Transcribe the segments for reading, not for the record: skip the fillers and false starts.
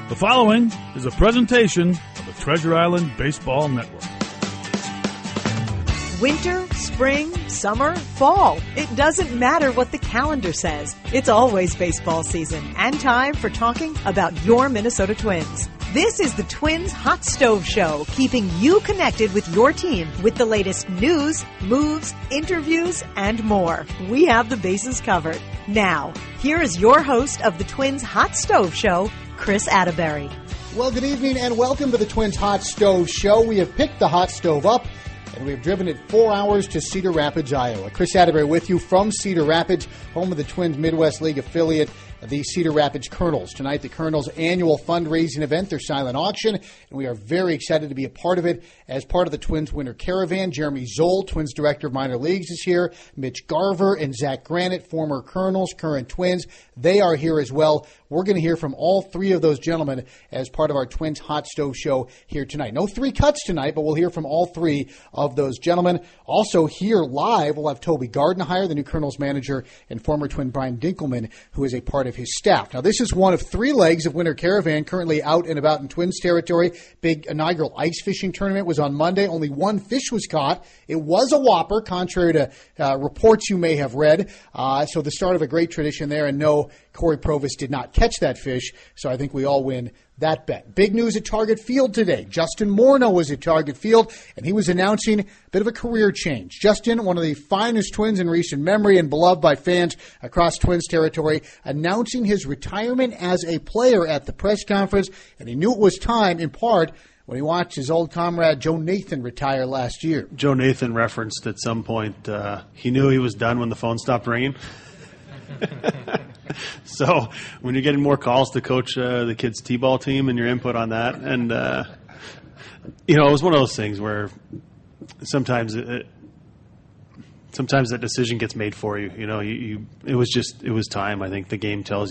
The following is a presentation of the Treasure Island Baseball Network. Winter, spring, summer, fall. It doesn't matter what the calendar says. It's always baseball season and time for talking about your Minnesota Twins. This is the Twins Hot Stove Show, keeping you connected with your team with the latest news, moves, interviews, and more. We have the bases covered. Now, here is your host of the Twins Hot Stove Show, Chris Atterbury. Well, good evening and welcome to the Twins Hot Stove Show. We have picked the hot stove up and we've driven it 4 hours to Cedar Rapids, Iowa. Chris Atterbury with you from Cedar Rapids, home of the Twins Midwest League affiliate, the Cedar Rapids Colonels. Tonight, the Colonels' annual fundraising event, their silent auction, and we are very excited to be a part of it as part of the Twins Winter Caravan. Jeremy Zoll, Twins Director of Minor Leagues, is here. Mitch Garver and Zach Granite, former Colonels, current Twins, they are here as well. We're going to hear from all three of those gentlemen as part of our Twins Hot Stove Show here tonight. No three cuts tonight, but we'll hear from all three of those gentlemen. Also here live, we'll have Toby Gardenhire, the new Colonels manager, and former Twin Brian Dinkelman, who is a part of his staff. Now, this is one of three legs of Winter Caravan currently out and about in Twins territory. Big inaugural ice fishing tournament was on Monday. Only one fish was caught. It was a whopper, contrary to reports you may have read. So the start of a great tradition there, and no, Corey Provis did not catch that fish, so I think we all win that bet. Big news at Target Field today. Justin Morneau was at Target Field, and he was announcing a bit of a career change. Justin, one of the finest Twins in recent memory and beloved by fans across Twins territory, announcing his retirement as a player at the press conference, and he knew it was time, in part, when he watched his old comrade Joe Nathan retire last year. Joe Nathan referenced at some point he knew he was done when the phone stopped ringing. So when you're getting more calls to coach the kids' T-ball team and your input on that, and it was one of those things where sometimes that decision gets made for you. It was time. I think the game lets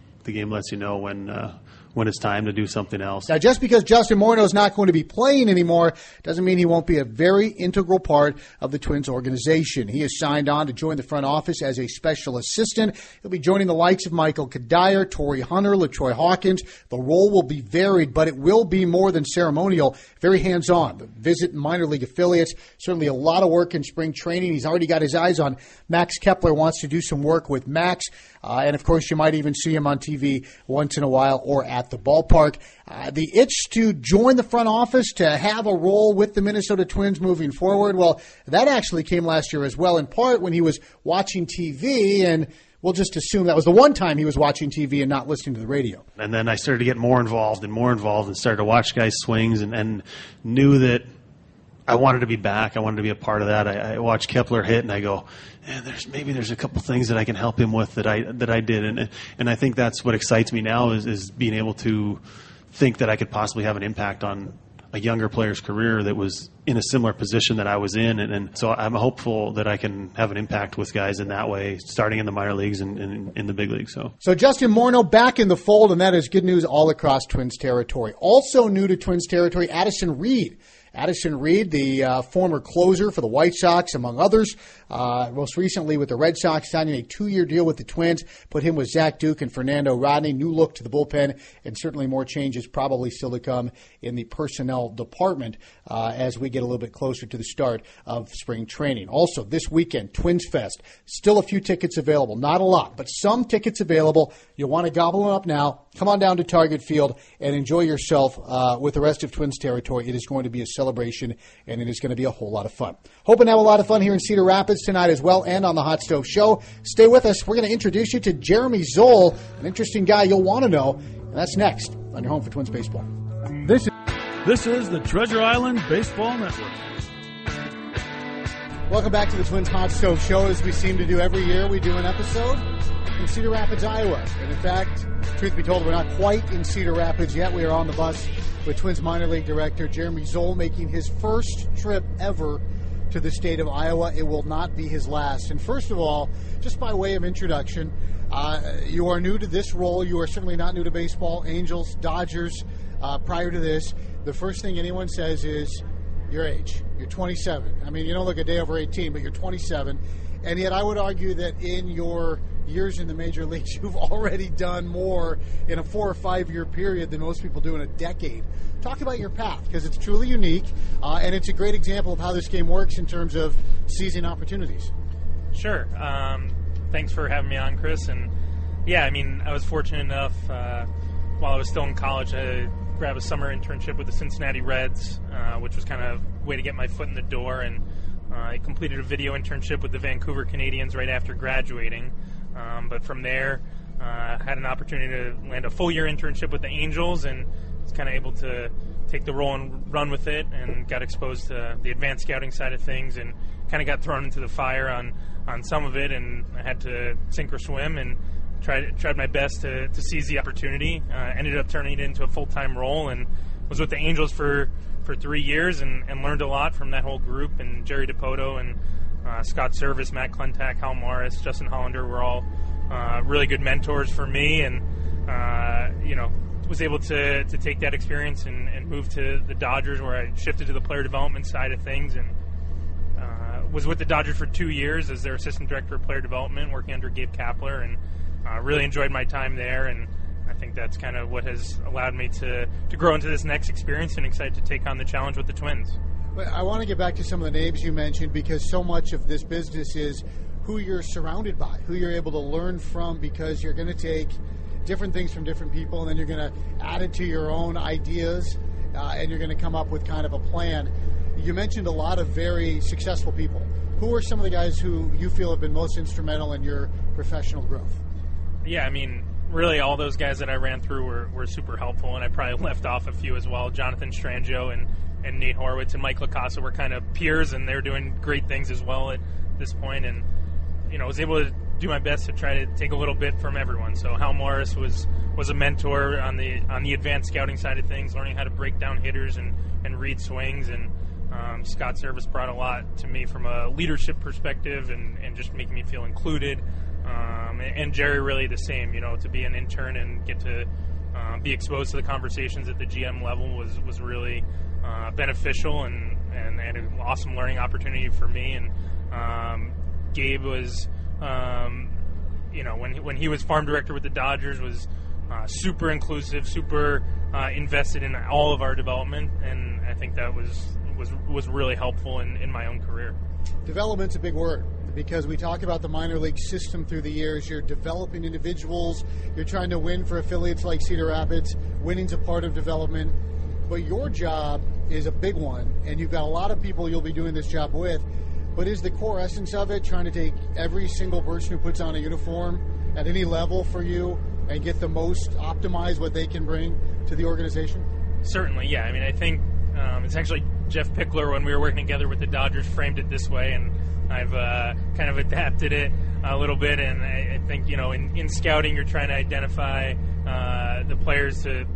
you know when it's time to do something else. Now, just because Justin Morneau is not going to be playing anymore doesn't mean he won't be a very integral part of the Twins organization. He has signed on to join the front office as a special assistant. He'll be joining the likes of Michael Kadire, Torrey Hunter, LaTroy Hawkins. The role will be varied, but it will be more than ceremonial, very hands-on. Visit minor league affiliates, certainly a lot of work in spring training. He's already got his eyes on Max Kepler, wants to do some work with Max. And, of course, you might even see him on TV once in a while or at the ballpark. The itch to join the front office, to have a role with the Minnesota Twins moving forward, well, that actually came last year as well, in part when he was watching TV, and we'll just assume that was the one time he was watching TV and not listening to the radio. And then I started to get more involved and started to watch guys' swings and knew that I wanted to be back. I wanted to be a part of that. I watched Kepler hit, and I go, there's a couple things that I can help him with that I did, and I think that's what excites me now is being able to think that I could possibly have an impact on a younger player's career that was in a similar position that I was in, and so I'm hopeful that I can have an impact with guys in that way, starting in the minor leagues and in the big leagues. So Justin Morneau back in the fold, and that is good news all across Twins territory. Also new to Twins territory, Addison Reed. Addison Reed, the former closer for the White Sox, among others, most recently with the Red Sox, signing a 2-year deal with the Twins, put him with Zach Duke and Fernando Rodney. New look to the bullpen, and certainly more changes probably still to come in the personnel department as we get a little bit closer to the start of spring training. Also, this weekend, Twins Fest. Still a few tickets available. Not a lot, but some tickets available. You'll want to gobble them up now. Come on down to Target Field and enjoy yourself with the rest of Twins territory. It is going to be a celebration, and it is going to be a whole lot of fun. Hoping to have a lot of fun here in Cedar Rapids tonight as well, and on the Hot Stove Show. Stay with us. We're going to introduce you to Jeremy Zoll, an interesting guy you'll want to know, and that's next on your home for Twins baseball. This is the Treasure Island Baseball Network. Welcome back to the Twins Hot Stove Show. As we seem to do every year, we do an episode in Cedar Rapids, Iowa. And in fact, truth be told, we're not quite in Cedar Rapids yet. We are on the bus with Twins minor league director Jeremy Zoll, making his first trip ever to the state of Iowa. It will not be his last. And first of all, just by way of introduction, you are new to this role. You are certainly not new to baseball. Angels, Dodgers, prior to this, the first thing anyone says is your age. You're 27. I mean, you don't look a day over 18, but you're 27. And yet I would argue that in your years in the major leagues, you've already done more in a 4 or 5 year period than most people do in a decade. Talk about your path, because it's truly unique, and it's a great example of how this game works in terms of seizing opportunities. Sure. Thanks for having me on, Chris. And yeah, I mean, I was fortunate enough while I was still in college to grab a summer internship with the Cincinnati Reds, which was kind of a way to get my foot in the door. And I completed a video internship with the Vancouver Canadians right after graduating. But from there, had an opportunity to land a full-year internship with the Angels, and was kind of able to take the role and run with it, and got exposed to the advanced scouting side of things, and kind of got thrown into the fire on some of it, and I had to sink or swim, and tried my best to seize the opportunity. Ended up turning it into a full-time role, and was with the Angels for 3 years, and learned a lot from that whole group, and Jerry Dipoto and Scott Service, Matt Klentak, Hal Morris, Justin Hollander were all really good mentors for me, and was able to take that experience and move to the Dodgers, where I shifted to the player development side of things, and was with the Dodgers for 2 years as their assistant director of player development, working under Gabe Kapler, and really enjoyed my time there, and I think that's kind of what has allowed me to grow into this next experience, and excited to take on the challenge with the Twins. I want to get back to some of the names you mentioned, because so much of this business is who you're surrounded by, who you're able to learn from, because you're going to take different things from different people, and then you're going to add it to your own ideas, and you're going to come up with kind of a plan. You mentioned a lot of very successful people. Who are some of the guys who you feel have been most instrumental in your professional growth? Yeah, I mean, really all those guys that I ran through were super helpful, and I probably left off a few as well. Jonathan Strangio and Nate Horowitz and Mike LaCasa were kind of peers, and they're doing great things as well at this point. And I was able to do my best to try to take a little bit from everyone. So Hal Morris was a mentor on the advanced scouting side of things, learning how to break down hitters and read swings. And Scott Service brought a lot to me from a leadership perspective and just making me feel included. And Jerry really the same, to be an intern and get to be exposed to the conversations at the GM level was really beneficial and an awesome learning opportunity for me. And Gabe was, when he was farm director with the Dodgers, was super inclusive, super invested in all of our development, and I think that was really helpful in my own career. Development's a big word, because we talk about the minor league system through the years. You're developing individuals. You're trying to win for affiliates like Cedar Rapids. Winning's a part of development. But your job is a big one, and you've got a lot of people you'll be doing this job with. But is the core essence of it trying to take every single person who puts on a uniform at any level for you and get the most optimized what they can bring to the organization? Certainly, yeah. I mean, I think it's actually Jeff Pickler, when we were working together with the Dodgers, framed it this way, and I've kind of adapted it a little bit. And I think, in scouting, you're trying to identify the players to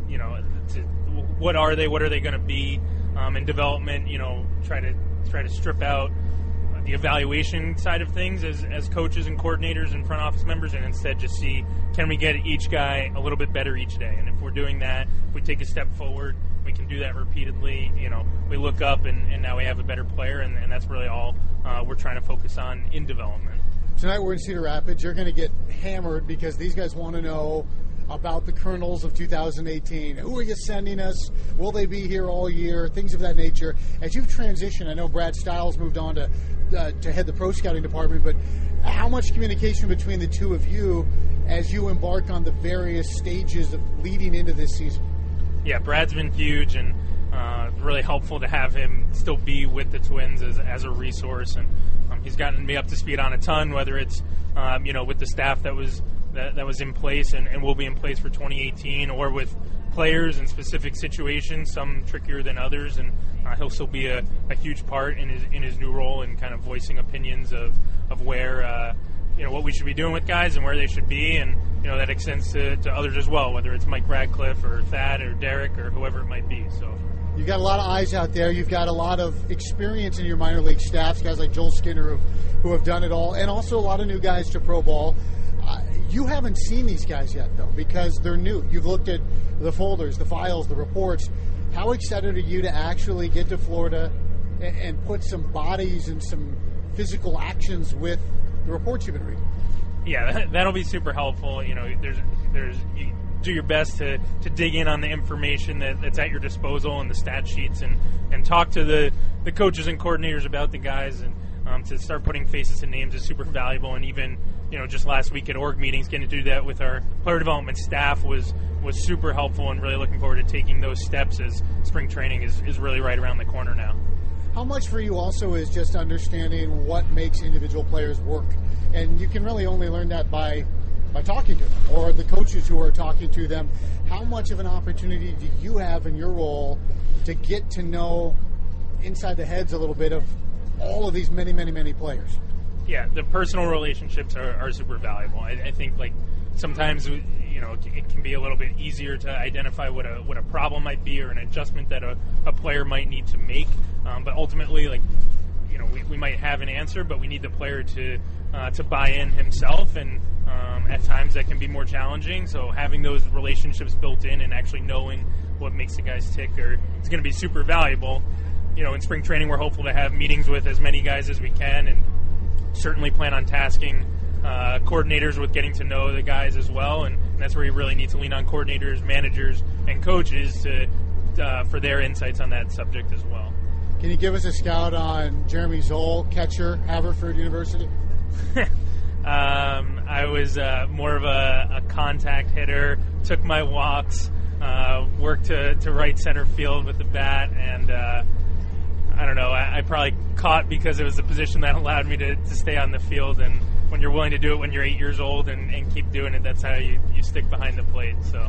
what are they going to be. In development, try to strip out the evaluation side of things as coaches and coordinators and front office members, and instead just see, can we get each guy a little bit better each day? And if we're doing that, if we take a step forward, we can do that repeatedly. We look up and now we have a better player, and that's really all we're trying to focus on in development. Tonight we're in Cedar Rapids. You're going to get hammered because these guys want to know about the Colonels of 2018. Who are you sending us? Will they be here all year? Things of that nature. As you've transitioned, I know Brad Stiles moved on to head the pro scouting department, but how much communication between the two of you as you embark on the various stages of leading into this season? Yeah, Brad's been huge, and really helpful to have him still be with the Twins as a resource, and he's gotten me up to speed on a ton, whether it's with the staff that was in place and will be in place for 2018, or with players in specific situations, some trickier than others, and he'll still be a huge part in his new role and kind of voicing opinions of where what we should be doing with guys and where they should be, and that extends to others as well, whether it's Mike Radcliffe or Thad or Derek or whoever it might be. So you've got a lot of eyes out there. You've got a lot of experience in your minor league staffs, guys like Joel Skinner who have done it all, and also a lot of new guys to pro ball. You haven't seen these guys yet, though, because they're new. You've looked at the folders, the files, the reports. How excited are you to actually get to Florida and put some bodies and some physical actions with the reports you've been reading. Yeah, that'll be super helpful. You you do your best to dig in on the information that's at your disposal and the stat sheets, and talk to the coaches and coordinators about the guys, and to start putting faces to names is super valuable. And even just last week at org meetings, getting to do that with our player development staff was super helpful, and really looking forward to taking those steps as spring training is really right around the corner now. How much for you also is just understanding what makes individual players work? And you can really only learn that by talking to them, or the coaches who are talking to them. How much of an opportunity do you have in your role to get to know inside the heads a little bit of all of these many, many, many players? Yeah, the personal relationships are super valuable. I think sometimes it can be a little bit easier to identify what a problem might be, or an adjustment that a player might need to make. But ultimately, we might have an answer, but we need the player to buy in himself, and at times that can be more challenging. So having those relationships built in and actually knowing what makes the guys tick is going to be super valuable. In spring training, we're hopeful to have meetings with as many guys as we can, and certainly plan on tasking coordinators with getting to know the guys as well. And that's where you really need to lean on coordinators, managers, and coaches for their insights on that subject as well. Can you give us a scout on Jeremy Zoll, catcher, Haverford University? I was more of a contact hitter, took my walks, worked to right center field with the bat, and I don't know, I probably caught because it was the position that allowed me to stay on the field. And when you're willing to do it when you're 8 years old and keep doing it, that's how you stick behind the plate. So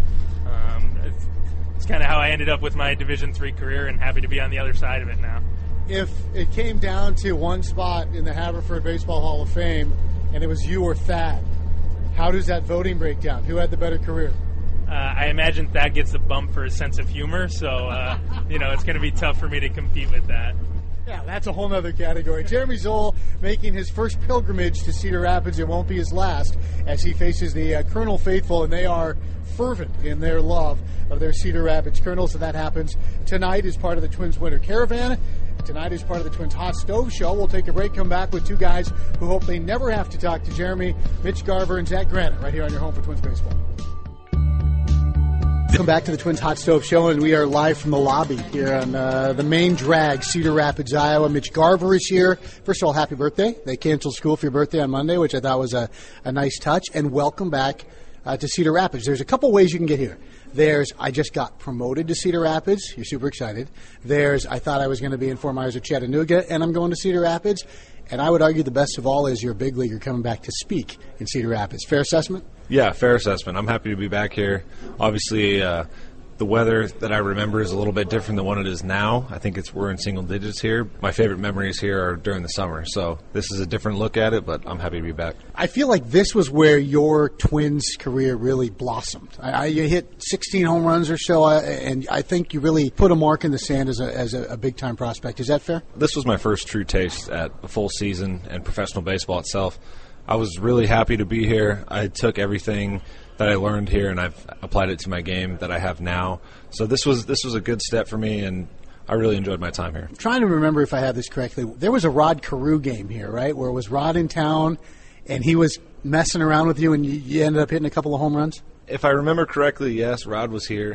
it's kind of how I ended up with my Division III career, and happy to be on the other side of it now. If it came down to one spot in the Haverford Baseball Hall of Fame, and it was you or Thad, how does that voting break down? Who had the better career? I imagine Thad gets the bump for his sense of humor, so it's going to be tough for me to compete with that. Yeah, that's a whole other category. Jeremy Zoll making his first pilgrimage to Cedar Rapids. It won't be his last, as he faces the Colonel faithful, and they are fervent in their love of their Cedar Rapids Colonels. And that happens tonight as part of the Twins Winter Caravan. Tonight is part of the Twins Hot Stove Show. We'll take a break, come back with two guys who hope they never have to talk to Jeremy, Mitch Garver and Zach Granite, right here on your home for Twins Baseball. Welcome back to the Twins Hot Stove Show, and we are live from the lobby here on the main drag, Cedar Rapids, Iowa. Mitch Garver is here. First of all, happy birthday. They canceled school for your birthday on Monday, which I thought was a nice touch. And welcome back to Cedar Rapids. There's a couple ways you can get here. There's, I just got promoted to Cedar Rapids. You're super excited. There's, I thought I was going to be in Fort Myers or Chattanooga, and I'm going to Cedar Rapids. And I would argue the best of all is you're a big leaguer coming back to speak in Cedar Rapids. Fair assessment? Yeah, fair assessment. I'm happy to be back here. Obviously, the weather that I remember is a little bit different than what it is now. I think we're in single digits here. My favorite memories here are during the summer. So this is a different look at it, but I'm happy to be back. I feel like this was where your Twins career really blossomed. You hit 16 home runs or so, and I think you really put a mark in the sand as a big-time prospect. Is that fair? This was my first true taste at a full season and professional baseball itself. I was really happy to be here. I took everything that I learned here, and I've applied it to my game that I have now. So this was a good step for me, and I really enjoyed my time here. I'm trying to remember if I have this correctly. There was a Rod Carew game here, right, where it was Rod in town, and he was messing around with you, and you ended up hitting a couple of home runs? If I remember correctly, yes, Rod was here.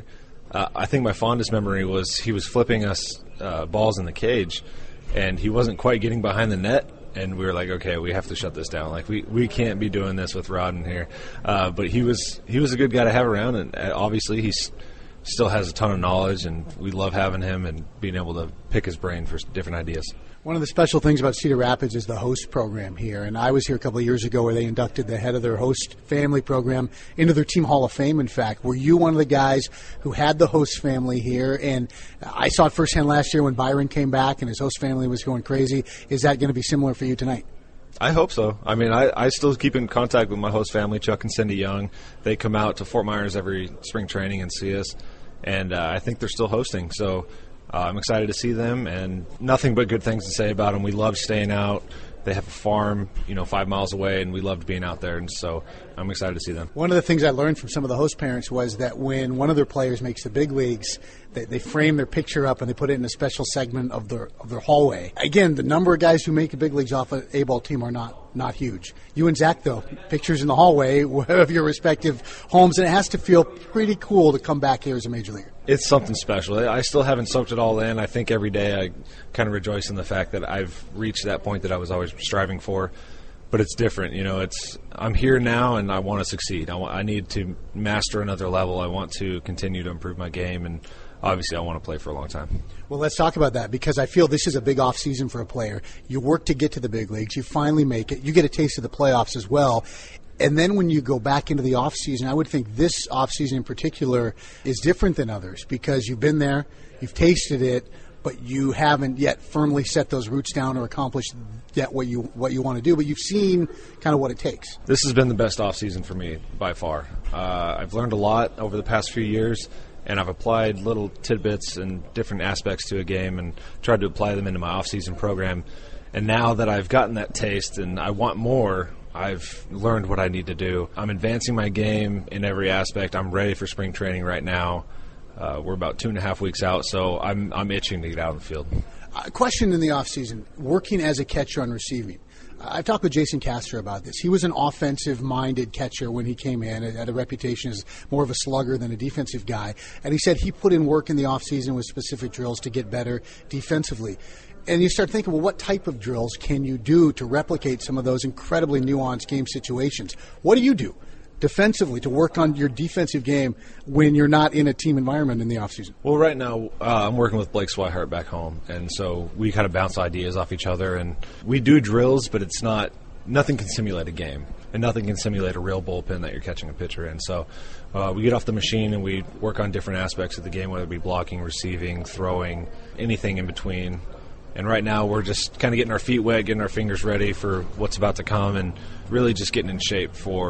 I think my fondest memory was he was flipping us balls in the cage, and he wasn't quite getting behind the net. And we were like, okay, we have to shut this down. Like, we can't be doing this with Rod in here. But he was a good guy to have around, and obviously he still has a ton of knowledge, and we love having him and being able to pick his brain for different ideas. One of the special things about Cedar Rapids is the host program here, and I was here a couple of years ago where they inducted the head of their host family program into their team Hall of Fame, in fact. Were you one of the guys who had the host family here? And I saw it firsthand last year when Byron came back and his host family was going crazy. Is that going to be similar for you tonight? I hope so. I mean, I still keep in contact with my host family, Chuck and Cindy Young. They come out to Fort Myers every spring training and see us, and I think they're still hosting. So I'm excited to see them, and nothing but good things to say about them. We love staying out. They have a farm, 5 miles away, and we loved being out there, and so I'm excited to see them. One of the things I learned from some of the host parents was that when one of their players makes the big leagues, they frame their picture up and they put it in a special segment of their hallway. Again, the number of guys who make the big leagues off an A-ball team are not huge. You and Zach, though, pictures in the hallway of your respective homes, and it has to feel pretty cool to come back here as a major leaguer. It's something special. I still haven't soaked it all in. I think every day I kind of rejoice in the fact that I've reached that point that I was always striving for. But it's different. I'm here now, and I want to succeed. I need to master another level. I want to continue to improve my game, and obviously I want to play for a long time. Well, let's talk about that, because I feel this is a big off season for a player. You work to get to the big leagues. You finally make it. You get a taste of the playoffs as well. And then when you go back into the off season, I would think this off season in particular is different than others, because you've been there, you've tasted it, but you haven't yet firmly set those roots down or accomplished yet what you want to do. But you've seen kind of what it takes. This has been the best off season for me by far. I've learned a lot over the past few years, and I've applied little tidbits and different aspects to a game and tried to apply them into my off season program. And now that I've gotten that taste and I want more, I've learned what I need to do. I'm advancing my game in every aspect. I'm ready for spring training right now. We're about 2.5 weeks out, so I'm itching to get out on the field. A question in the offseason, working as a catcher on receiving. I've talked with Jason Castro about this. He was an offensive-minded catcher when he came in, had a reputation as more of a slugger than a defensive guy. And he said he put in work in the offseason with specific drills to get better defensively. And you start thinking, well, what type of drills can you do to replicate some of those incredibly nuanced game situations? What do you do defensively to work on your defensive game when you're not in a team environment in the offseason? Well, right now I'm working with Blake Swihart back home, and so we kind of bounce ideas off each other, and we do drills, but it's nothing can simulate a game, and nothing can simulate a real bullpen that you're catching a pitcher in. So we get off the machine and we work on different aspects of the game, whether it be blocking, receiving, throwing, anything in between. And right now we're just kind of getting our feet wet, getting our fingers ready for what's about to come, and really just getting in shape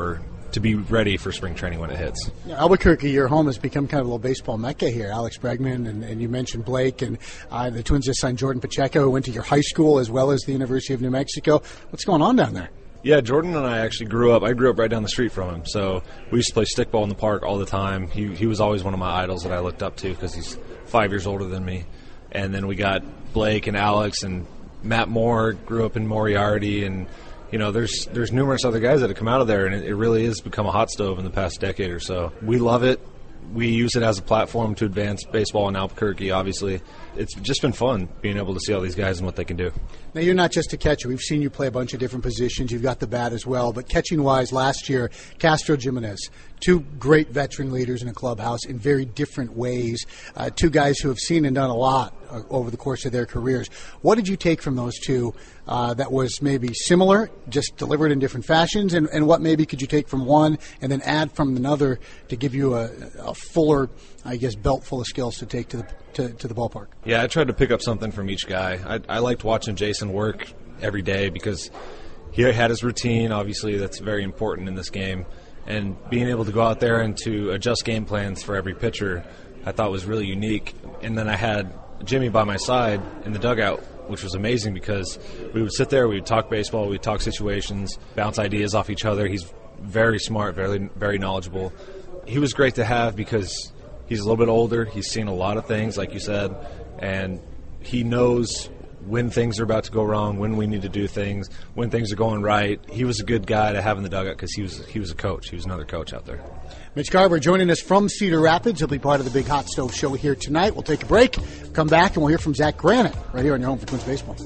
to be ready for spring training when it hits. Yeah, Albuquerque, your home, has become kind of a little baseball mecca here. Alex Bregman, and you mentioned Blake, and the Twins just signed Jordan Pacheco, who went to your high school as well as the University of New Mexico. What's going on down there? Yeah, Jordan and I actually grew up right down the street from him. So we used to play stickball in the park all the time. He was always one of my idols that I looked up to because he's 5 years older than me. And then we got Blake and Alex and Matt Moore grew up in Moriarty, and there's numerous other guys that have come out of there, and it really has become a hot stove in the past decade or so. We love it. We use it as a platform to advance baseball in Albuquerque, obviously. It's just been fun being able to see all these guys and what they can do. Now, you're not just a catcher. We've seen you play a bunch of different positions. You've got the bat as well. But catching-wise, last year, Castro Jimenez, two great veteran leaders in a clubhouse in very different ways, two guys who have seen and done a lot over the course of their careers. What did you take from those two that was maybe similar, just delivered in different fashions, and what maybe could you take from one and then add from another to give you a fuller, I guess, belt full of skills to take to the ballpark? Yeah, I tried to pick up something from each guy. I liked watching Jason work every day because he had his routine. Obviously, that's very important in this game. And being able to go out there and to adjust game plans for every pitcher, I thought was really unique. And then I had Jimmy by my side in the dugout, which was amazing because we would sit there, we would talk baseball, we'd talk situations, bounce ideas off each other. He's very smart, very, very knowledgeable. He was great to have because he's a little bit older. He's seen a lot of things, like you said, and he knows when things are about to go wrong, when we need to do things, when things are going right. He was a good guy to have in the dugout because he was a coach. He was another coach out there. Mitch Garver joining us from Cedar Rapids. He'll be part of the big Hot Stove Show here tonight. We'll take a break, come back, and we'll hear from Zach Granite right here on your home for Twins Baseball.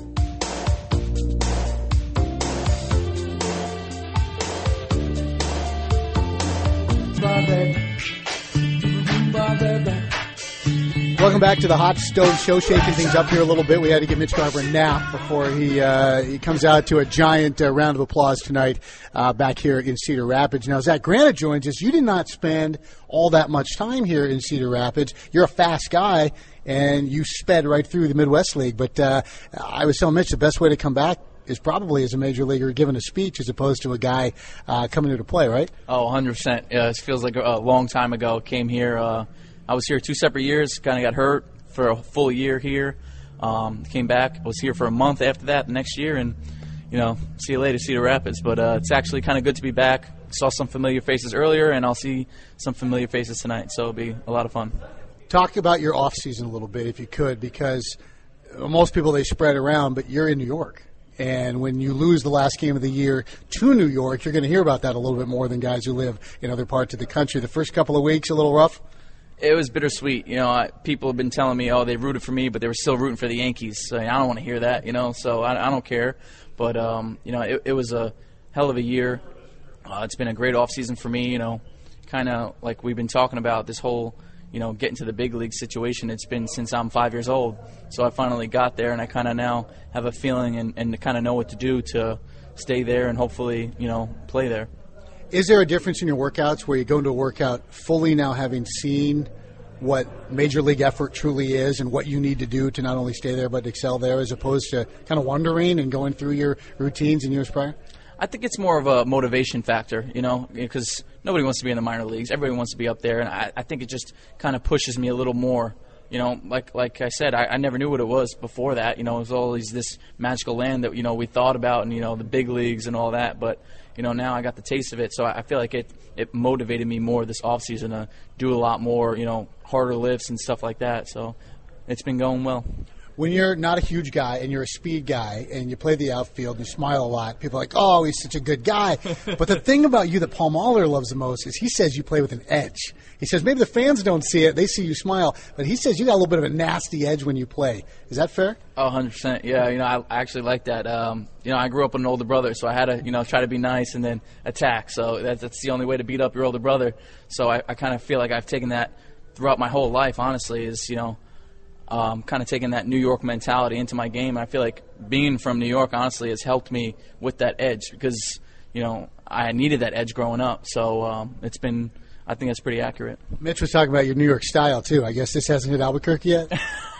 Welcome back to the Hot Stove Show, shaking things up here a little bit. We had to give Mitch Garver a nap before he comes out to a giant round of applause tonight back here in Cedar Rapids. Now, Zach Granite joins us. You did not spend all that much time here in Cedar Rapids. You're a fast guy, and you sped right through the Midwest League. But I was telling Mitch the best way to come back is probably as a major leaguer giving a speech as opposed to a guy coming here to play, right? Oh, 100%. It feels like a long time ago. Came here. I was here 2 separate years, kind of got hurt for a full year here. Came back, was here for a month after that the next year, and see you later, Cedar Rapids. But it's actually kind of good to be back. Saw some familiar faces earlier, and I'll see some familiar faces tonight, so it'll be a lot of fun. Talk about your off season a little bit, if you could, because most people, they spread around, but you're in New York. And when you lose the last game of the year to New York, you're going to hear about that a little bit more than guys who live in other parts of the country. The first couple of weeks, a little rough? It was bittersweet. People have been telling me, they rooted for me, but they were still rooting for the Yankees. So I don't want to hear that, so I don't care. But, it was a hell of a year. It's been a great offseason for me, kind of like we've been talking about this whole getting to the big league situation. It's been since I'm 5 years old. So I finally got there, and I kind of now have a feeling and kind of know what to do to stay there and hopefully, play there. Is there a difference in your workouts where you go into a workout fully now having seen what major league effort truly is and what you need to do to not only stay there but excel there, as opposed to kind of wondering and going through your routines in years prior? I think it's more of a motivation factor, because nobody wants to be in the minor leagues. Everybody wants to be up there, and I think it just kind of pushes me a little more. Like I said, I never knew what it was before that. It was always this magical land that, we thought about and, the big leagues and all that. But, now I got the taste of it. So I feel like it motivated me more this offseason to do a lot more, harder lifts and stuff like that. So it's been going well. When you're not a huge guy and you're a speed guy and you play the outfield and you smile a lot, people are like, oh, he's such a good guy. But the thing about you that Paul Mahler loves the most is he says you play with an edge. He says maybe the fans don't see it. They see you smile. But he says you got a little bit of a nasty edge when you play. Is that fair? Oh, 100%. Yeah, I actually like that. I grew up with an older brother, so I had to, try to be nice and then attack. So that's the only way to beat up your older brother. So I kind of feel like I've taken that throughout my whole life, honestly, is, kind of taking that New York mentality into my game. I feel like being from New York, honestly, has helped me with that edge because, I needed that edge growing up. So I think that's pretty accurate. Mitch was talking about your New York style, too. I guess this hasn't hit Albuquerque yet?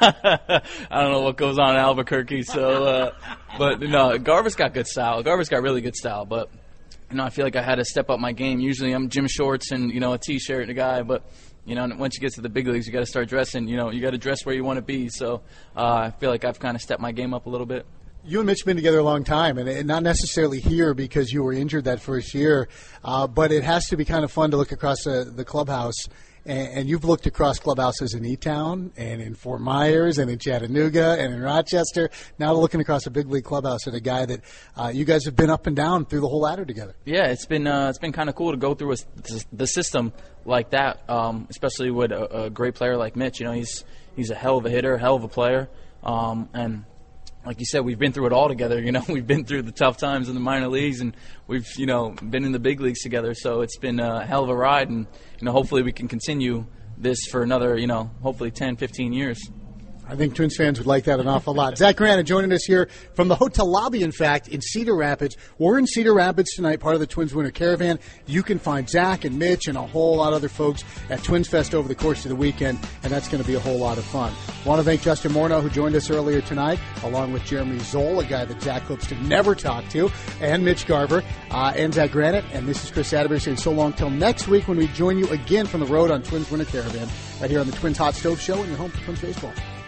I don't know what goes on in Albuquerque. So, but, Garver's got good style. Garver's got really good style. But, I feel like I had to step up my game. Usually I'm gym shorts and, a T-shirt and a guy. But, once you get to the big leagues, you got to start dressing. You got to dress where you want to be. So I feel like I've kind of stepped my game up a little bit. You and Mitch have been together a long time, and not necessarily here because you were injured that first year, but it has to be kind of fun to look across the clubhouse. And you've looked across clubhouses in E-Town and in Fort Myers and in Chattanooga and in Rochester. Now looking across a big league clubhouse at a guy that you guys have been up and down through the whole ladder together. Yeah, it's been kind of cool to go through the system like that, especially with a great player like Mitch. He's a hell of a hitter, hell of a player, and like you said, we've been through it all together. We've been through the tough times in the minor leagues, and we've, been in the big leagues together. So it's been a hell of a ride, and, hopefully we can continue this for another, hopefully 10, 15 years. I think Twins fans would like that an awful lot. Zach Grana joining us here from the hotel lobby, in fact, in Cedar Rapids. We're in Cedar Rapids tonight, part of the Twins Winter Caravan. You can find Zach and Mitch and a whole lot of other folks at Twins Fest over the course of the weekend, and that's going to be a whole lot of fun. I want to thank Justin Morneau, who joined us earlier tonight, along with Jeremy Zoll, a guy that Zach hopes to never talk to, and Mitch Garver, and Zach Grana. And this is Chris Atterbury saying so long till next week when we join you again from the road on Twins Winter Caravan, right here on the Twins Hot Stove Show and your home for Twins baseball.